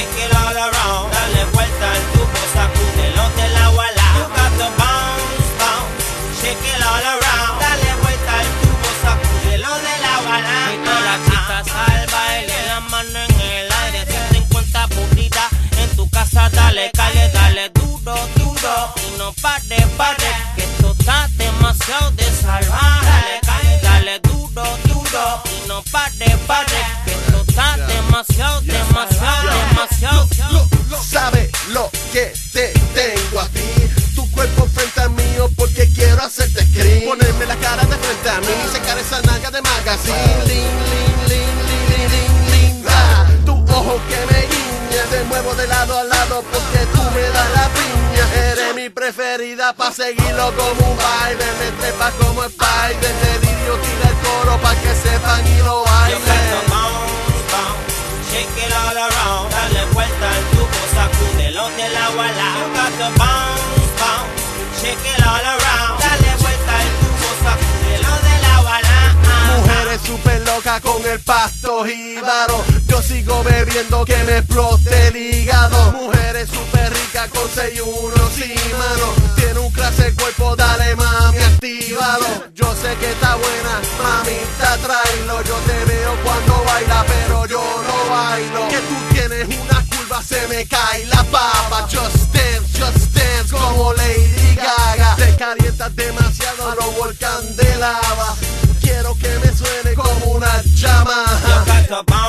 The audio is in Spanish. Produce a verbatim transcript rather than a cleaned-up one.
shake it all around. Dale vuelta al tubo, sacúdelo del agua al lado. You got to bounce, bounce, shake it all around. Dale vuelta al tubo, sacúdelo del agua al lado. Y todas las chicas al baile, la mano en el aire, sienten cuenta pulida. En tu casa dale calle, dale duro, duro. Y no pare, pare, que esto está demasiado de salvaje. Dale calle, dale duro, duro. Y no pare, pare, que esto está demasiado, demasiado, demasiado. Sabe lo que te tengo a ti, tu cuerpo frente al mío porque quiero hacerte scream. Ponerme la cara de frente a mí, sacar esa nalga de magazine. Lin, lin, lin, lin, lin, linda. Tu ojo que me guiña, te muevo de lado a lado porque tú me das la piña. Eres mi preferida pa' seguirlo como un baile. Me trepas como Spider, delirio tira el coro pa' que sepan y lo bailen. Shake it all around, dale vuelta al tubo, sacúdelo del agua al lado. You got to bounce, bounce, shake it all around, dale vuelta al tubo, sacúdelo del agua al lado. Mujeres super locas con el pasto jíbaro, yo sigo bebiendo que me explote el hígado. Mujeres super ricas con seis uno sí, mano, tiene un clase cuerpo, dale mami, actívalo. Yo sé que está buena, mamita, tráelo. Yo te veo cuando baila, pero yo no bailo. Que tú tienes una curva, se me cae la papa. Just dance, just dance, como Lady Gaga. Te calientas demasiado a los volcán de lava. Quiero que me suene como una llama.